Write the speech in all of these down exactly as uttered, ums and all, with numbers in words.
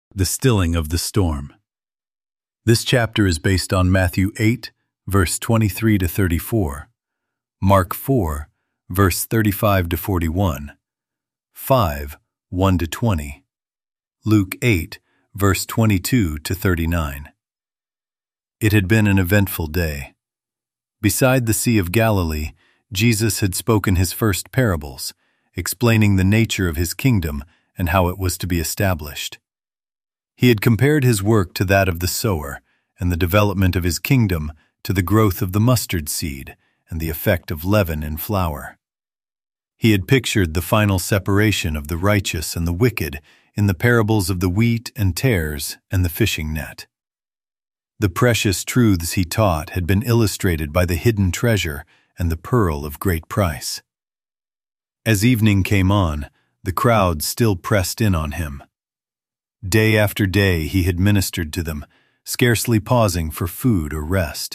The stilling of the storm. This chapter is based on Matthew eight, verse twenty-three to thirty-four, Mark four, verse thirty-five to forty-one, five, one to twenty, Luke eight, verse twenty-two to thirty-nine. It had been an eventful day. Beside the Sea of Galilee, Jesus had spoken his first parables, explaining the nature of his kingdom and how it was to be established. He had compared his work to that of the sower, and the development of his kingdom to the growth of the mustard seed and the effect of leaven in flour. He had pictured the final separation of the righteous and the wicked in the parables of the wheat and tares and the fishing net. The precious truths he taught had been illustrated by the hidden treasure and the pearl of great price. As evening came on, the crowd still pressed in on him. Day after day he had ministered to them, scarcely pausing for food or rest.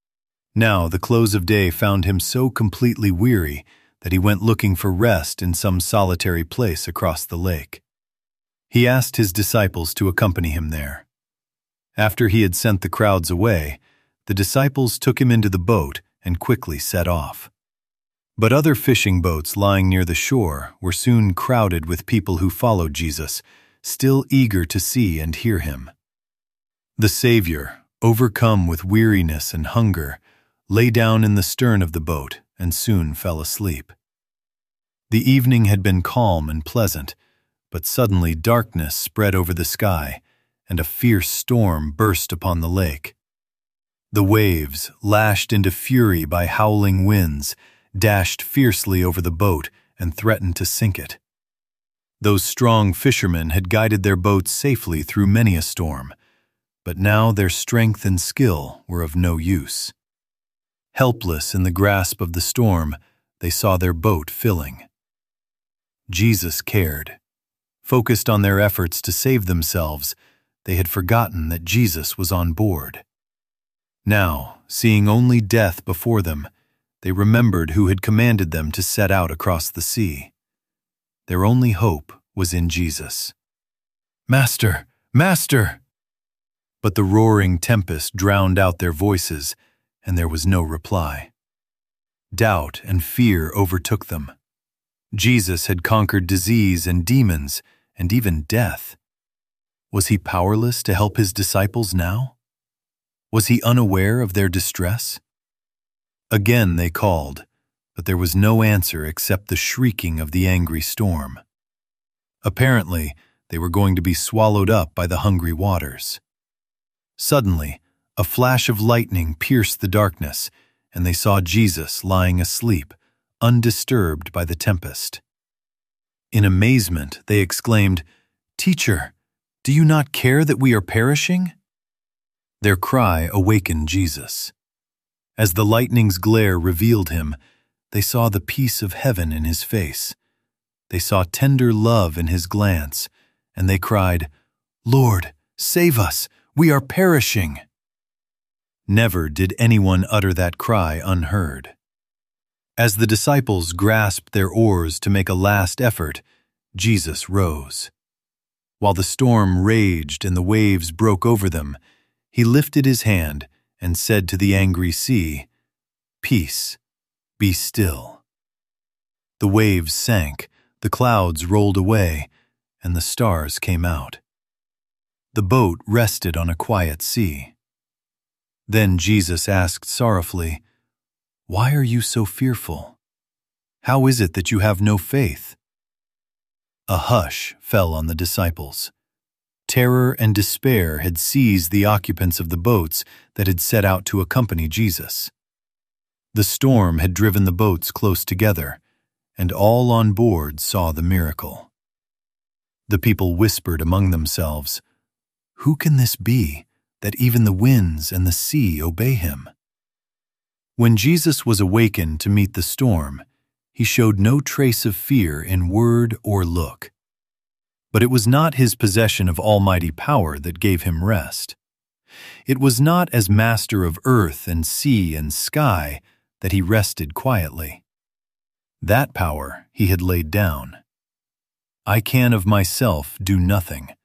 Now the close of day found him so completely weary that he went looking for rest in some solitary place across the lake. He asked his disciples to accompany him there. After he had sent the crowds away, the disciples took him into the boat and quickly set off. But other fishing boats lying near the shore were soon crowded with people who followed Jesus, still eager to see and hear him. The Savior, overcome with weariness and hunger, lay down in the stern of the boat and soon fell asleep. The evening had been calm and pleasant, but suddenly darkness spread over the sky, and a fierce storm burst upon the lake. The waves, lashed into fury by howling winds, dashed fiercely over the boat and threatened to sink it. Those strong fishermen had guided their boats safely through many a storm, but now their strength and skill were of no use. Helpless in the grasp of the storm, they saw their boat filling. Jesus cared. Focused on their efforts to save themselves, they had forgotten that Jesus was on board. Now, seeing only death before them, they remembered who had commanded them to set out across the sea. Their only hope was in Jesus. "Master! Master!" But the roaring tempest drowned out their voices, and there was no reply. Doubt and fear overtook them. Jesus had conquered disease and demons, and even death. Was he powerless to help his disciples now? Was he unaware of their distress? Again they called, but there was no answer except the shrieking of the angry storm. Apparently, they were going to be swallowed up by the hungry waters. Suddenly, a flash of lightning pierced the darkness, and they saw Jesus lying asleep, undisturbed by the tempest. In amazement, they exclaimed, "Teacher, do you not care that we are perishing?" Their cry awakened Jesus. As the lightning's glare revealed him, they saw the peace of heaven in his face. They saw tender love in his glance, and they cried, "Lord, save us! We are perishing!" Never did anyone utter that cry unheard. As the disciples grasped their oars to make a last effort, Jesus rose. While the storm raged and the waves broke over them, he lifted his hand and said to the angry sea, "Peace, be still." The waves sank, the clouds rolled away, and the stars came out. The boat rested on a quiet sea. Then Jesus asked sorrowfully, "Why are you so fearful? How is it that you have no faith?" A hush fell on the disciples. Terror and despair had seized the occupants of the boats that had set out to accompany Jesus. The storm had driven the boats close together, and all on board saw the miracle. The people whispered among themselves, "Who can this be, that even the winds and the sea obey him?" When Jesus was awakened to meet the storm, he showed no trace of fear in word or look. But it was not his possession of almighty power that gave him rest. It was not as master of earth and sea and sky that he rested quietly. That power he had laid down. "I can of myself do nothing.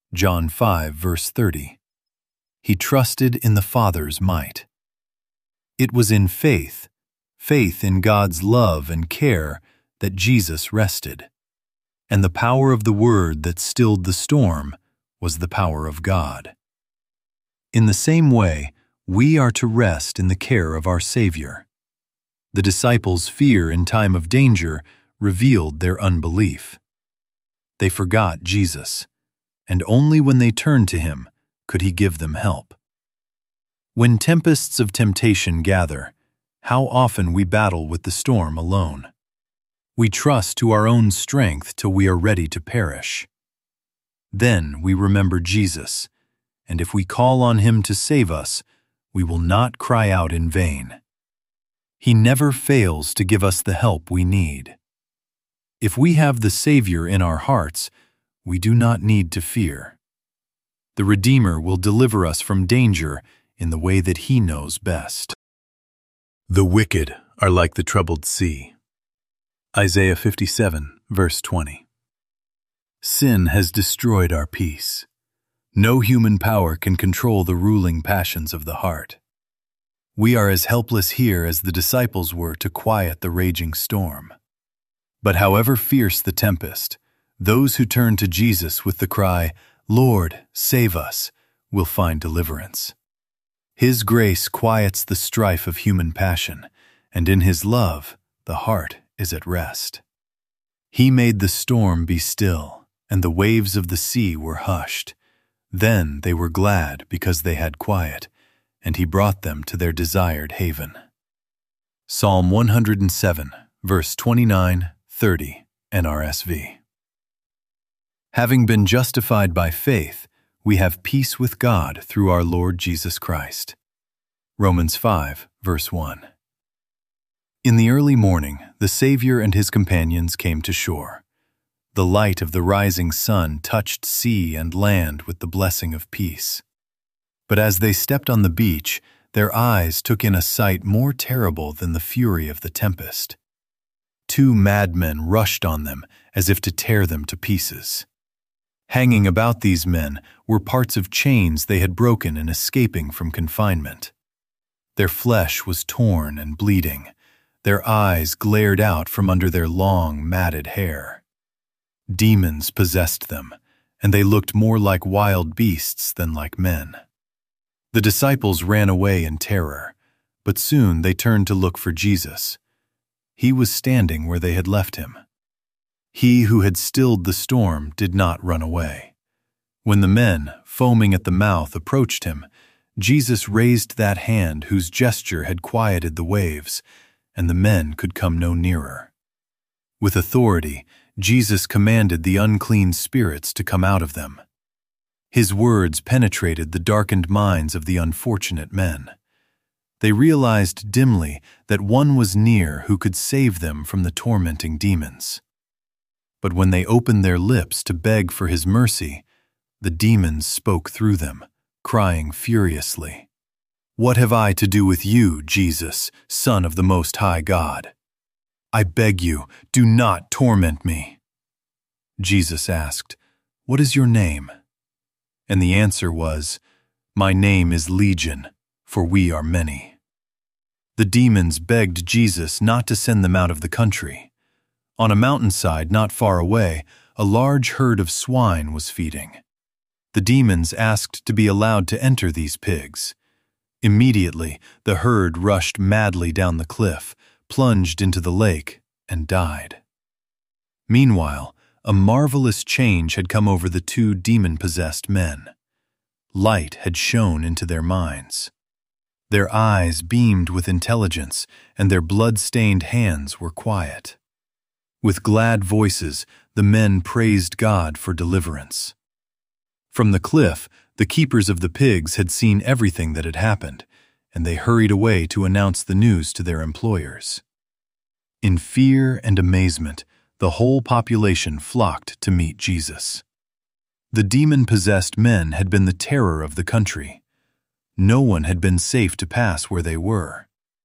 John five, verse thirty. He trusted in the Father's might. It was in faith, faith in God's love and care, that Jesus rested. And the power of the word that stilled the storm was the power of God. In the same way, we are to rest in the care of our Savior. The disciples' fear in time of danger revealed their unbelief. They forgot Jesus, and only when they turned to Him could He give them help. When tempests of temptation gather, how often we battle with the storm alone. We trust to our own strength till we are ready to perish. Then we remember Jesus, and if we call on Him to save us, we will not cry out in vain. He never fails to give us the help we need. If we have the Savior in our hearts, we do not need to fear. The Redeemer will deliver us from danger in the way that He knows best. The wicked are like the troubled sea. Isaiah fifty-seven, verse twenty. Sin has destroyed our peace. No human power can control the ruling passions of the heart. We are as helpless here as the disciples were to quiet the raging storm. But however fierce the tempest, those who turn to Jesus with the cry, "Lord, save us," will find deliverance. His grace quiets the strife of human passion, and in His love, the heart is at rest. He made the storm be still, and the waves of the sea were hushed. Then they were glad because they had quiet, and He brought them to their desired haven. Psalm one hundred seven, verse twenty-nine, thirty, N R S V. Having been justified by faith, we have peace with God through our Lord Jesus Christ. Romans five, verse one. In the early morning, the Savior and His companions came to shore. The light of the rising sun touched sea and land with the blessing of peace. But as they stepped on the beach, their eyes took in a sight more terrible than the fury of the tempest. Two madmen rushed on them as if to tear them to pieces. Hanging about these men were parts of chains they had broken in escaping from confinement. Their flesh was torn and bleeding. Their eyes glared out from under their long, matted hair. Demons possessed them, and they looked more like wild beasts than like men. The disciples ran away in terror, but soon they turned to look for Jesus. He was standing where they had left Him. He who had stilled the storm did not run away. When the men, foaming at the mouth, approached Him, Jesus raised that hand whose gesture had quieted the waves, and the men could come no nearer. With authority, Jesus commanded the unclean spirits to come out of them. His words penetrated the darkened minds of the unfortunate men. They realized dimly that one was near who could save them from the tormenting demons. But when they opened their lips to beg for His mercy, the demons spoke through them, crying furiously, "What have I to do with you, Jesus, Son of the Most High God? I beg you, do not torment me." Jesus asked, "What is your name?" And the answer was, "My name is Legion, for we are many." The demons begged Jesus not to send them out of the country. On a mountainside not far away, a large herd of swine was feeding. The demons asked to be allowed to enter these pigs. Immediately, the herd rushed madly down the cliff, plunged into the lake, and died. Meanwhile, a marvelous change had come over the two demon-possessed men. Light had shone into their minds. Their eyes beamed with intelligence, and their blood-stained hands were quiet. With glad voices, the men praised God for deliverance. From the cliff, the keepers of the pigs had seen everything that had happened, and they hurried away to announce the news to their employers. In fear and amazement, the whole population flocked to meet Jesus. The demon-possessed men had been the terror of the country. No one had been safe to pass where they were.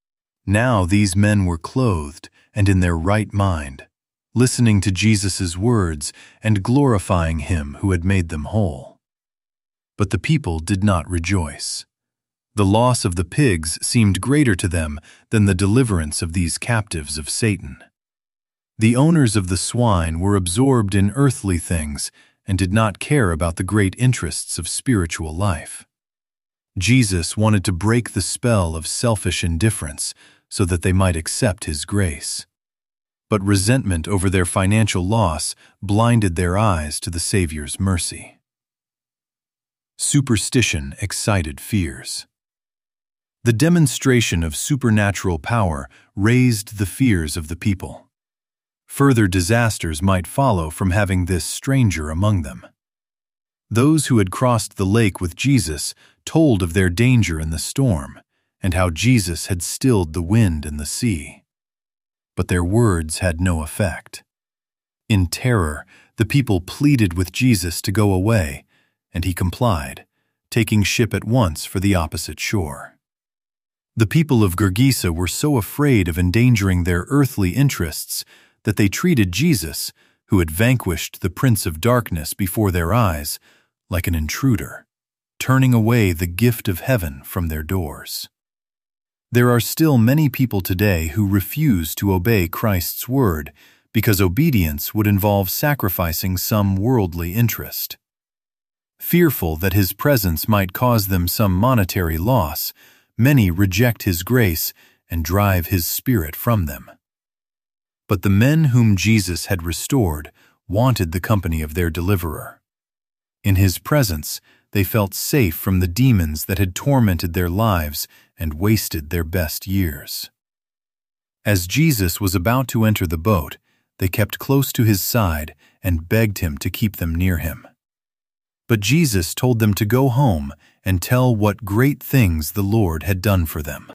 Now these men were clothed and in their right mind, listening to Jesus' words and glorifying Him who had made them whole. but the people did not rejoice. The loss of the pigs seemed greater to them than the deliverance of these captives of Satan. The owners of the swine were absorbed in earthly things and did not care about the great interests of spiritual life. Jesus wanted to break the spell of selfish indifference so that they might accept his grace. But resentment over their financial loss blinded their eyes to the Savior's mercy. Superstition excited fears. The demonstration of supernatural power raised the fears of the people. Further disasters might follow from having this stranger among them. Those who had crossed the lake with Jesus told of their danger in the storm and how Jesus had stilled the wind and the sea. But their words had no effect. In terror, the people pleaded with Jesus to go away, and he complied, taking ship at once for the opposite shore. The people of Gergesa were so afraid of endangering their earthly interests that they treated Jesus, who had vanquished the Prince of Darkness before their eyes, like an intruder, turning away the gift of heaven from their doors. There are still many people today who refuse to obey Christ's word because obedience would involve sacrificing some worldly interest. Fearful that his presence might cause them some monetary loss, many reject his grace and drive his spirit from them. But the men whom Jesus had restored wanted the company of their deliverer. In his presence, they felt safe from the demons that had tormented their lives and wasted their best years. As Jesus was about to enter the boat, they kept close to his side and begged him to keep them near him. But Jesus told them to go home and tell what great things the Lord had done for them.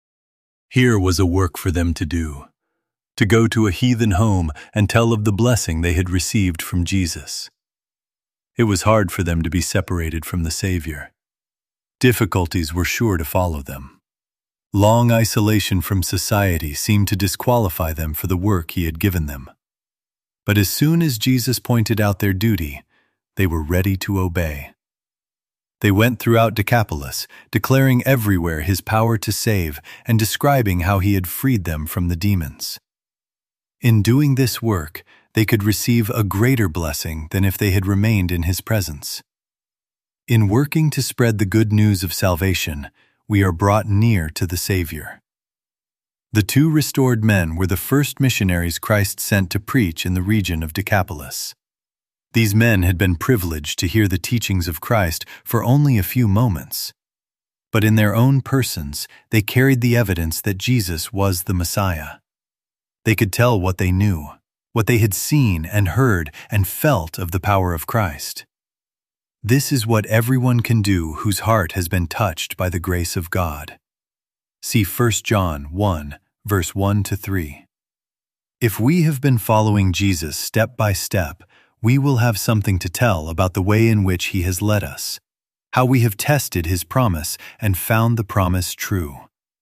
Here was a work for them to do, to go to a heathen home and tell of the blessing they had received from Jesus. It was hard for them to be separated from the Savior. Difficulties were sure to follow them. Long isolation from society seemed to disqualify them for the work he had given them. But as soon as Jesus pointed out their duty, they were ready to obey. They went throughout Decapolis, declaring everywhere his power to save and describing how he had freed them from the demons. In doing this work, they could receive a greater blessing than if they had remained in his presence. In working to spread the good news of salvation, we are brought near to the Savior. The two restored men were the first missionaries Christ sent to preach in the region of Decapolis. These men had been privileged to hear the teachings of Christ for only a few moments, but in their own persons they carried the evidence that Jesus was the Messiah. They could tell what they knew, what they had seen and heard and felt of the power of Christ. This is what everyone can do whose heart has been touched by the grace of God. See First John one, verse one to three. If we have been following Jesus step by step, we will have something to tell about the way in which he has led us, how we have tested his promise and found the promise true.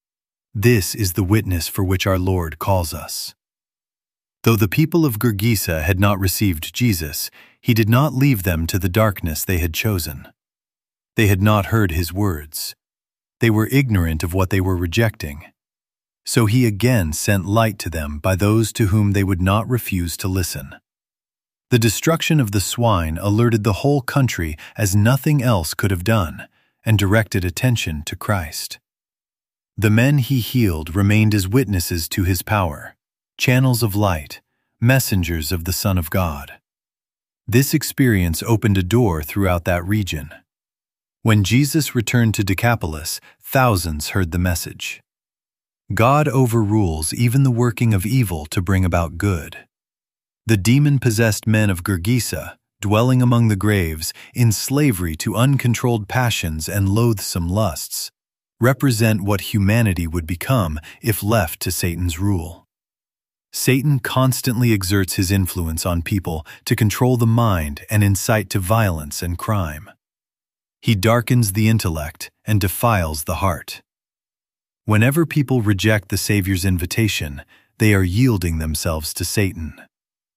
This is the witness for which our Lord calls us. Though the people of Gergesa had not received Jesus, he did not leave them to the darkness they had chosen. They had not heard his words. They were ignorant of what they were rejecting. So he again sent light to them by those to whom they would not refuse to listen. The destruction of the swine alerted the whole country as nothing else could have done, and directed attention to Christ. The men he healed remained as witnesses to his power, channels of light, messengers of the Son of God. This experience opened a door throughout that region. When Jesus returned to Decapolis, thousands heard the message. God overrules even the working of evil to bring about good. The demon-possessed men of Gergesa, dwelling among the graves, in slavery to uncontrolled passions and loathsome lusts, represent what humanity would become if left to Satan's rule. Satan constantly exerts his influence on people to control the mind and incite to violence and crime. He darkens the intellect and defiles the heart. Whenever people reject the Savior's invitation, they are yielding themselves to Satan.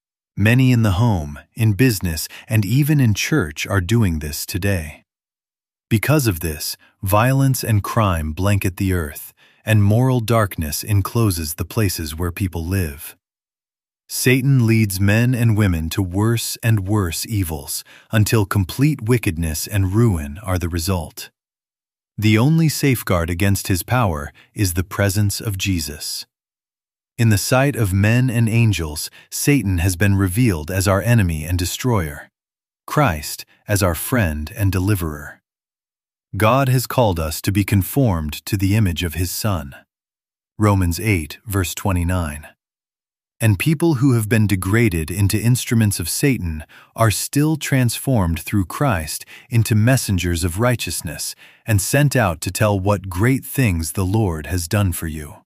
Many in the home, in business, and even in church are doing this today. Because of this, violence and crime blanket the earth, and moral darkness encloses the places where people live. Satan leads men and women to worse and worse evils until complete wickedness and ruin are the result. The only safeguard against his power is the presence of Jesus. In the sight of men and angels, Satan has been revealed as our enemy and destroyer, Christ as our friend and deliverer. God has called us to be conformed to the image of his Son. Romans eight, verse twenty-nine. And people who have been degraded into instruments of Satan are still transformed through Christ into messengers of righteousness and sent out to tell what great things the Lord has done for you.